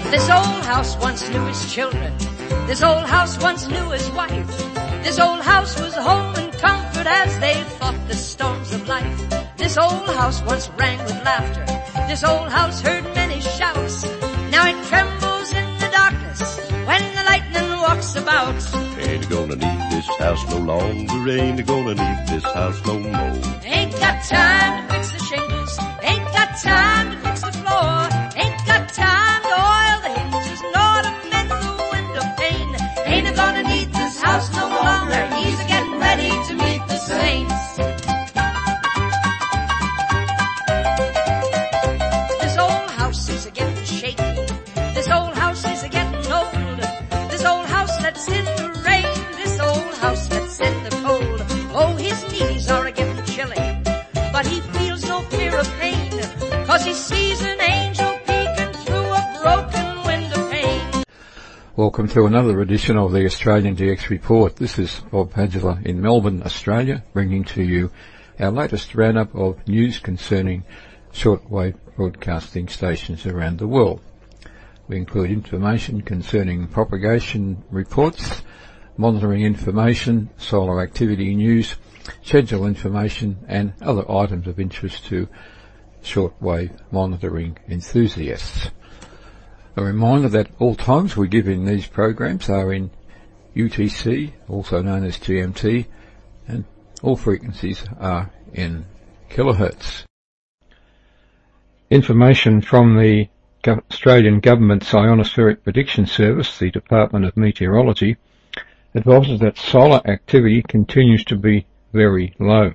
This old house once knew his children. This old house once knew his wife. This old house was home and comfort as they fought the storms of life. This old house once rang with laughter. This old house heard many shouts. Now it trembles in the darkness when the lightning walks about. Ain't gonna need this house no longer. Ain't gonna need this house no more. Ain't got time to fix the shingles. Ain't got time to fix the floor. Ain't got time to oil the hinges nor to mend the window pane. Ain't gonna need this house no longer. He's getting ready to meet the saints. This old house is a-getting shaky. This old house is a-getting old. This old house lets in the rain. This old house lets in the cold. Oh, his knees are a-getting chilly, but he feels no fear of pain, 'cause he sees an angel peeking through a broken window pane. Welcome to another edition of the Australian DX Report. This is Bob Padula in Melbourne, Australia, bringing to you our latest roundup of news concerning shortwave broadcasting stations around the world. We include information concerning propagation reports, monitoring information, solar activity news, schedule information and other items of interest to shortwave monitoring enthusiasts. A reminder that all times we give in these programs are in UTC, also known as GMT, and all frequencies are in kilohertz. Information from the Australian Government's Ionospheric Prediction Service, the Department of Meteorology, advises that solar activity continues to be very low.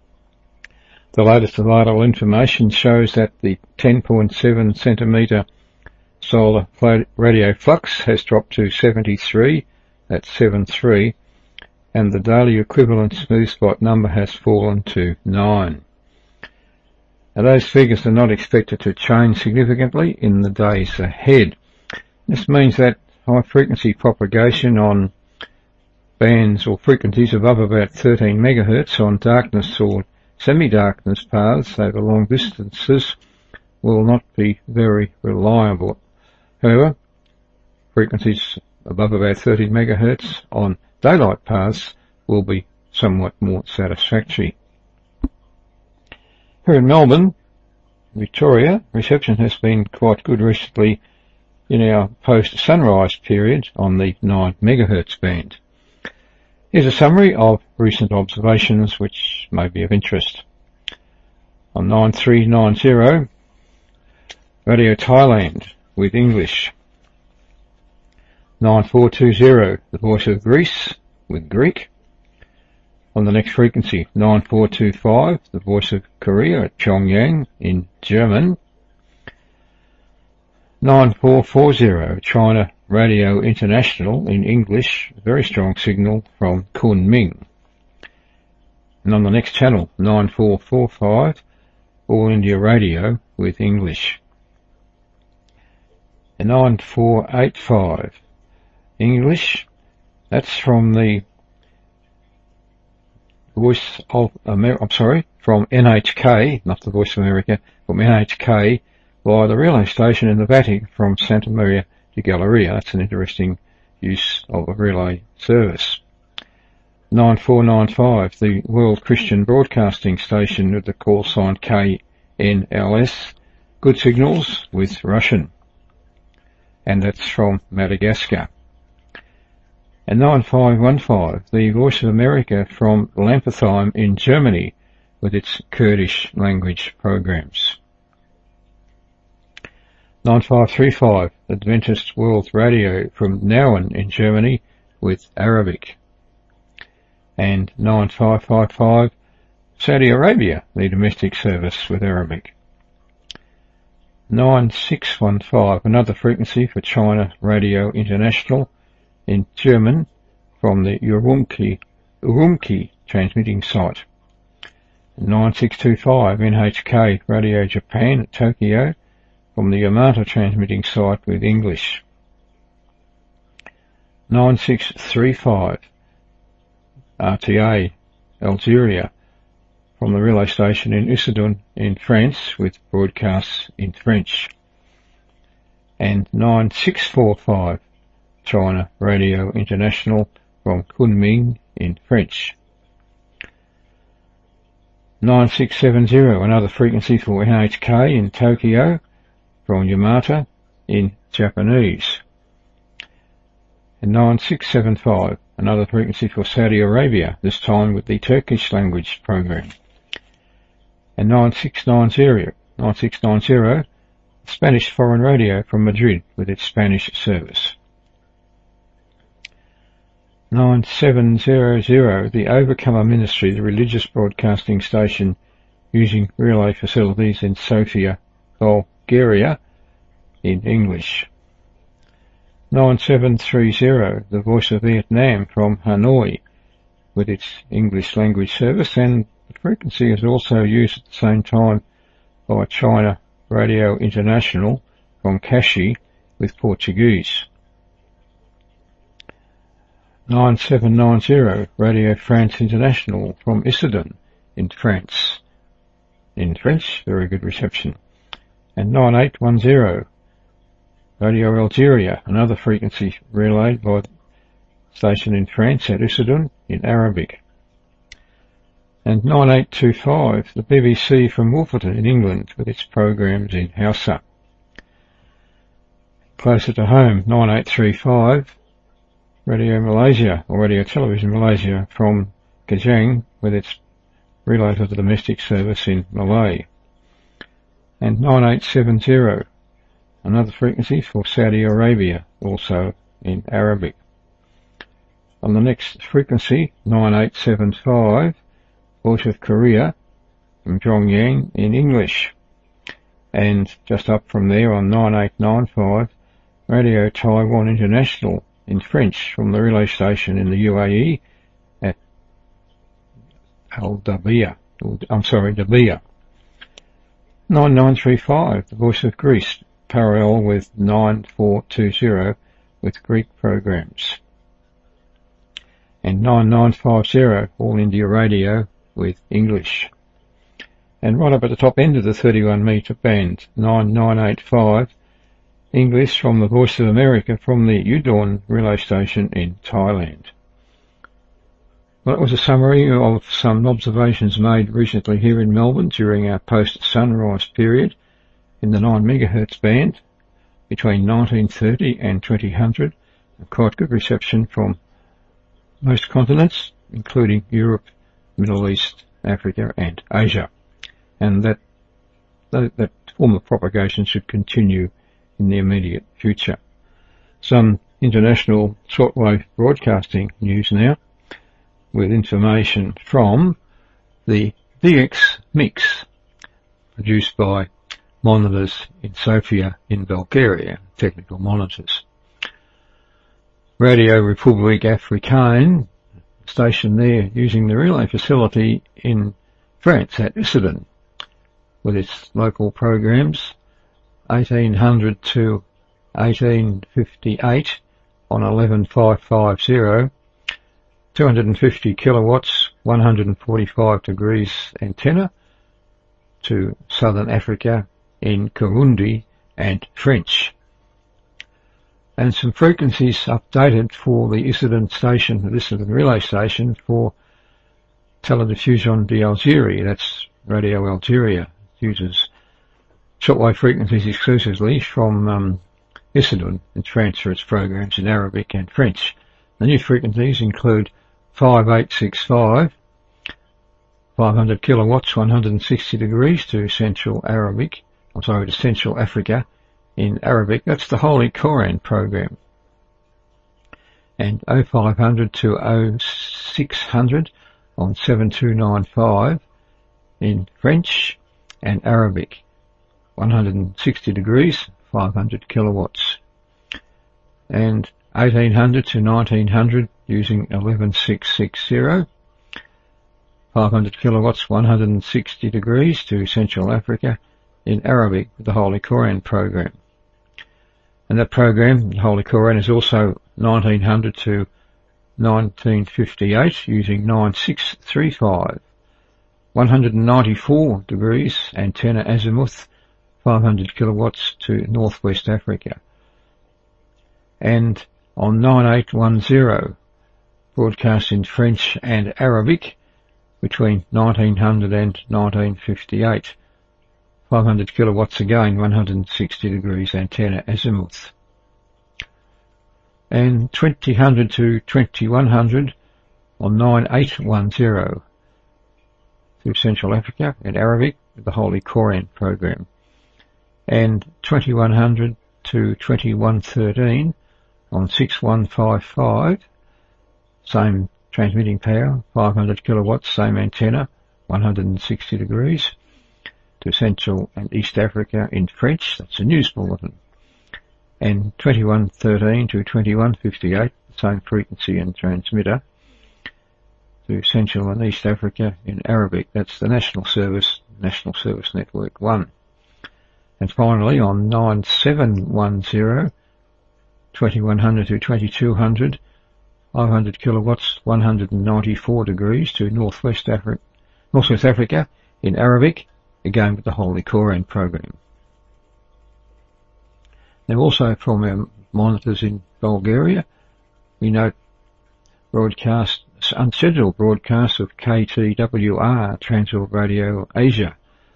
The latest available information shows that the 10.7 centimetre solar radio flux has dropped to 73, that's 73, and the daily equivalent smooth spot number has fallen to 9. Now, those figures are not expected to change significantly in the days ahead. This means that high frequency propagation on bands or frequencies above about 13 megahertz on darkness or semi-darkness paths over long distances will not be very reliable. However, frequencies above about 13 megahertz on daylight paths will be somewhat more satisfactory. Here in Melbourne, Victoria, reception has been quite good recently in our post-sunrise period on the 9 megahertz band. Here's a summary of recent observations which may be of interest. On 9390, Radio Thailand with English. 9420, The Voice of Greece with Greek. On the next frequency, 9425, The Voice of Korea at Pyongyang in German. 9440, China Radio International in English, very strong signal from Kunming. And on the next channel, 9445, All India Radio with English. And 9485, English, that's from the Voice of America, from NHK, not the Voice of America, from NHK, via the relay station in the Vatican from Santa Maria de Galleria. That's an interesting use of a relay service. 9495, the World Christian Broadcasting Station with the call sign KNLS, good signals with Russian. And that's from Madagascar. And 9515, the Voice of America from Lampertheim in Germany with its Kurdish language programs. 9535, Adventist World Radio from Nauen in Germany with Arabic. And 9555, Saudi Arabia, the domestic service with Arabic. 9615, another frequency for China Radio International in German from the Urumqi transmitting site. 9625, NHK Radio Japan at Tokyo from the Yamata transmitting site with English. 9635, RTA Algeria from the relay station in Issoudun in France with broadcasts in French. and 9645 China Radio International from Kunming in French. 9670, another frequency for NHK in Tokyo from Yamata in Japanese. And 9675, another frequency for Saudi Arabia, this time with the Turkish language program. And 9690, Spanish Foreign Radio from Madrid with its Spanish service. 9700, the Overcomer Ministry, the religious broadcasting station using relay facilities in Sofia, Bulgaria, in English. 9730, the Voice of Vietnam from Hanoi with its English language service, and the frequency is also used at the same time by China Radio International from Kashi with Portuguese. 9790, Radio France International from Issoudun in France. In French, very good reception. And 9810, Radio Algeria, another frequency relayed by the station in France at Issoudun in Arabic. And 9825, the BBC from Wolverton in England with its programs in Hausa. Closer to home, 9835, Radio Malaysia, or Radio Television Malaysia from Kajang with its relay for the domestic service in Malay. And 9870, another frequency for Saudi Arabia, also in Arabic. On the next frequency, 9875, Voice of Korea from Pyongyang in English. And just up from there on 9895, Radio Taiwan International in French from the relay station in the UAE at Dabia. 9935, the Voice of Greece, parallel with 9420 with Greek programs. And 9950, All India Radio with English. And right up at the top end of the 31 metre band, 9985, English from the Voice of America from the Udon relay station in Thailand. Well, that was a summary of some observations made recently here in Melbourne during our post-sunrise period in the 9 MHz band between 1930 and 2000. Quite good reception from most continents, including Europe, Middle East, Africa and Asia. And that form of propagation should continue in the immediate future. Some international shortwave broadcasting news now, with information from the DX Mix, produced by monitors in Sofia in Bulgaria, technical monitors. Radio Republique Africaine, station there using the relay facility in France at Issoudun, with its local programs 1800 to 1858 on 11550, 250 kilowatts, 145 degrees antenna to Southern Africa in Kirundi and French. And some frequencies updated for the Issoudun station, the Issoudun relay station for Telediffusion d'Algérie, that's Radio Algeria, uses shortwave frequencies exclusively from Issoudun and transfers its programs in Arabic and French. The new frequencies include 5865, 500 kilowatts, 160 degrees to Central Africa in Arabic. That's the Holy Koran program. And 0500 to 0600 on 7295 in French and Arabic. 160 degrees, 500 kilowatts. And 1800 to 1900 using 11660, 500 kilowatts, 160 degrees to Central Africa in Arabic with the Holy Koran program. And that program, the Holy Koran, is also 1900 to 1958 using 9635, 194 degrees antenna azimuth, 500 kilowatts to Northwest Africa. and on 9810, broadcast in French and Arabic between 1900 and 1958. 500 kilowatts again, 160 degrees antenna azimuth. And 2000 to 2100 on 9810 through Central Africa in Arabic with the Holy Koran program. And 2100 to 2113 on 6155, same transmitting power, 500 kilowatts, same antenna, 160 degrees, to Central and East Africa in French, that's a news bulletin. And 2113 to 2158, same frequency and transmitter, to Central and East Africa in Arabic, that's the National Service Network 1. And finally on 9710, 2100 to 2200, 500 kilowatts, 194 degrees to Northwest Africa in Arabic, again with the Holy Koran program. Now also from our monitors in Bulgaria, we note unscheduled broadcasts of KTWR, Transworld Radio Asia,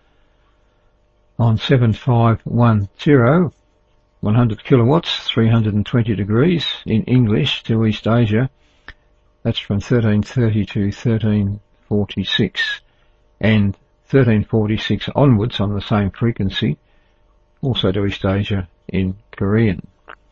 on 7510, 100 kilowatts, 320 degrees in English to East Asia. That's from 1330 to 1346. And 1346 onwards on the same frequency, also to East Asia in Korean.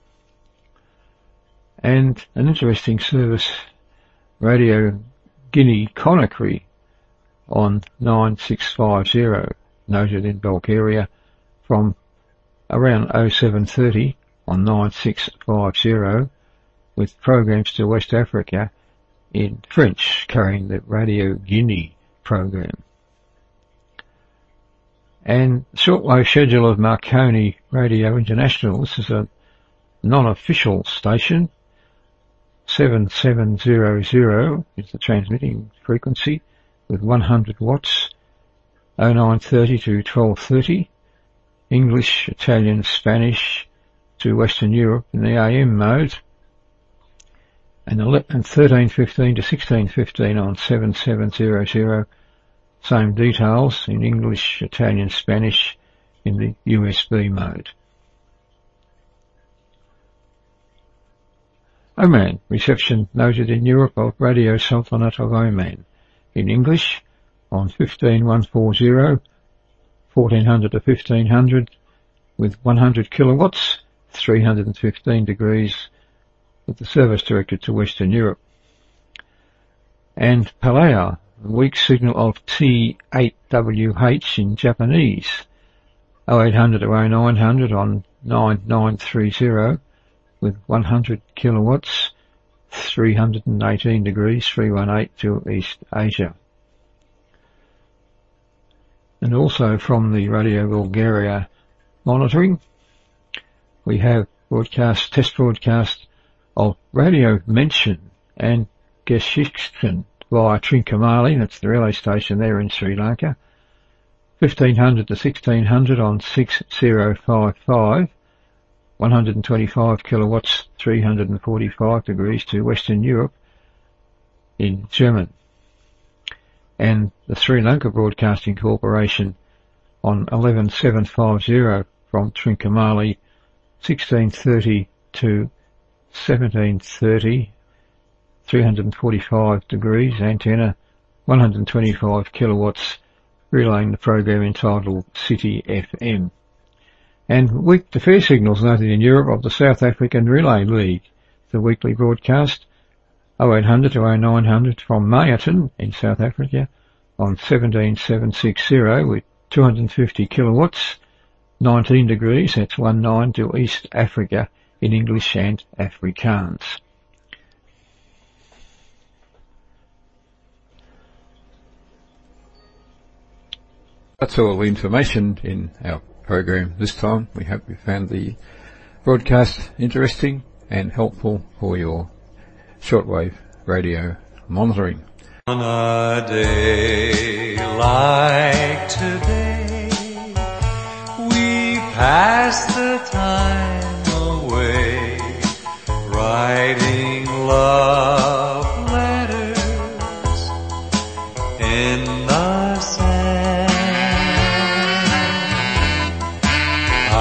And an interesting service, Radio Guinea Conakry on 9650, noted in Bulgaria, from around 0730 on 9650, with programs to West Africa in French, carrying the Radio Guinea program. And shortwave schedule of Marconi Radio International, this is a non-official station, 7700 is the transmitting frequency with 100 watts, 0930 to 1230, English, Italian, Spanish to Western Europe in the AM mode, and 1315 to 1615 on 7700, same details in English, Italian, Spanish in the USB mode. Oman, reception noted in Europe of Radio Sultanate of Oman in English on 15140, 1400 to 1500 with 100 kilowatts, 315 degrees, with the service directed to Western Europe. And Palau, the weak signal of T8WH in Japanese, 0800 to 0900 on 9930 with 100 kilowatts, 318 degrees, 318 to East Asia. And also from the Radio Bulgaria monitoring, we have test broadcast of Radio Mention and Geschichten via Trincomalee, that's the relay station there in Sri Lanka, 1500 to 1600 on 6055, 125 kilowatts, 345 degrees to Western Europe in German. And the Sri Lanka Broadcasting Corporation on 11750 from Trincomalee, 1630 to 1730, 345 degrees, antenna, 125 kilowatts, relaying the program entitled City FM. And weak to fair signals noted in Europe of the South African Relay League, the weekly broadcast, 0800 to 0900 from Meyerton in South Africa on 17760 with 250 kilowatts, 19 degrees, that's 19 to East Africa in English and Afrikaans. That's all the information in our program this time. We hope you found the broadcast interesting and helpful for your shortwave radio monitoring. On a day like today, we pass the time away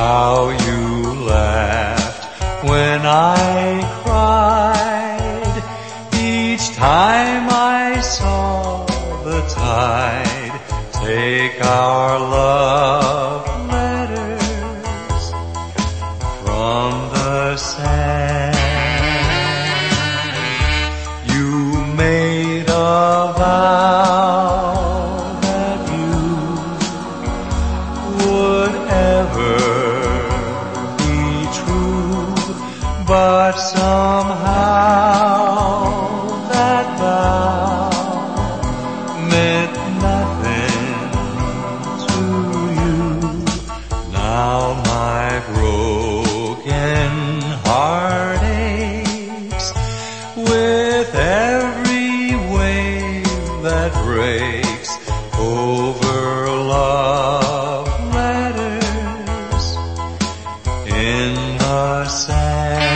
how you laughed when I cried. Each time I saw the tide take our love letters from the sand. You made a vow that you would ever be true, but somehow that vow meant nothing to you. Now my broken heart aches with every wave that breaks over love letters in the sand.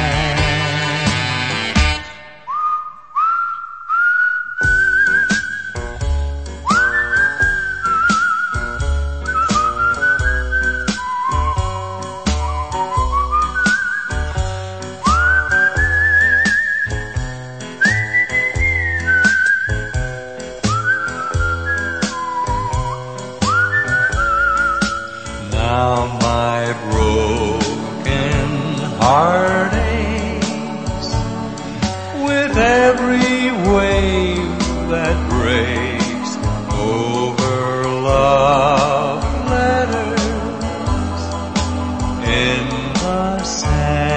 Now my broken heart aches with every wave that breaks over love letters in the sand.